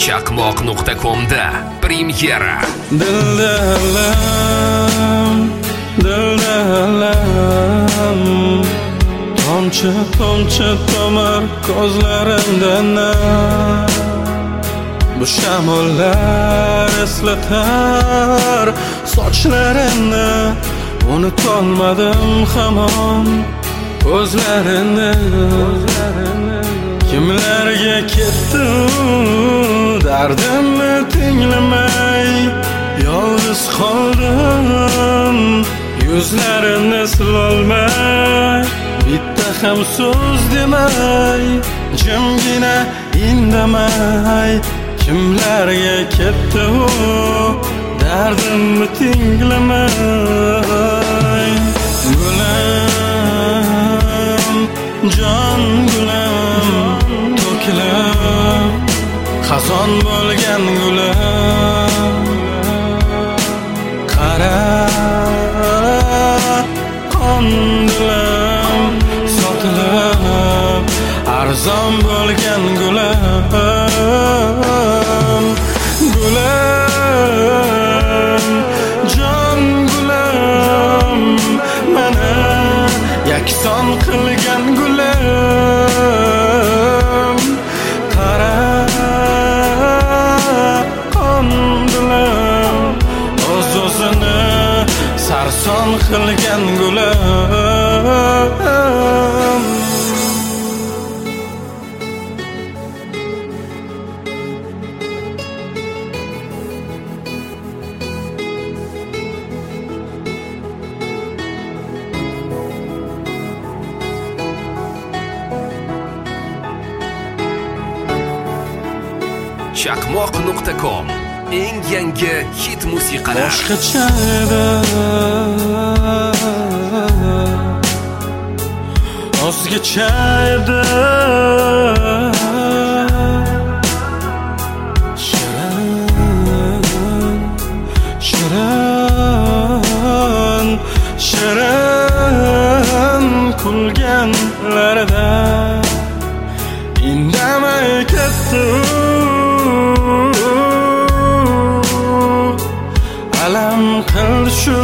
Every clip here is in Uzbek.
Chaqmoq.com'da premyera. Dilda alam, tomchi tomar ko'zlarimdan. Bu shamollar eslatar sochlarini, unutolmadim hamon o'zlarini. Kimlarga ketdi dardimni tinglamay, yolg'iz qoldim yuzlarini silolmay. Bitta ham so'z demay, jimgina indamay. Kimlarga ketdi dardimni tinglamay. Gulam, jon gulam, to'kilib xazon bo'lgan gulam. Qara qon dilim sotilib arzon bo'lgan gulam. Gulam, jon gulam, mana yakson qilgan gulam. Qara qon dilim o'z-o'zini sarson qilgan gulam. Chaqmoq.com eng yangi hit musiqalar. Boshqacha edi, o'zgacha edi. Shirin kulganlarida indamay ketdi. Alam qildi shu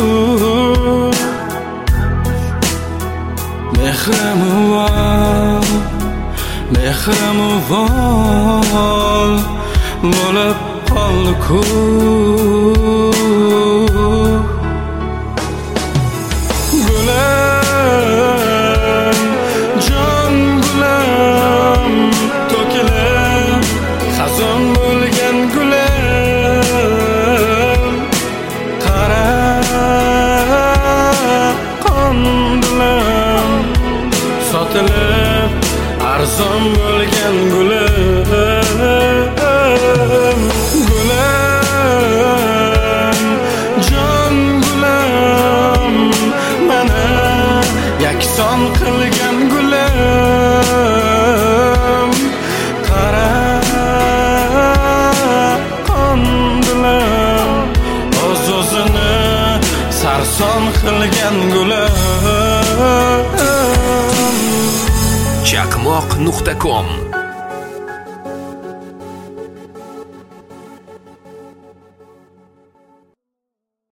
mehrimuvol bo'lib qoldi-ku. Gulam, jon gulam, to'kilib xazon bo'lgan gulam. Qara qon dilim sotilib arzon bo'lgan gulam. Gulam, jon gulam, mana yakson qilgan gulam. Qara qon dilim o'z-o'zini sarson qilgan gulam. Chaqmoq.com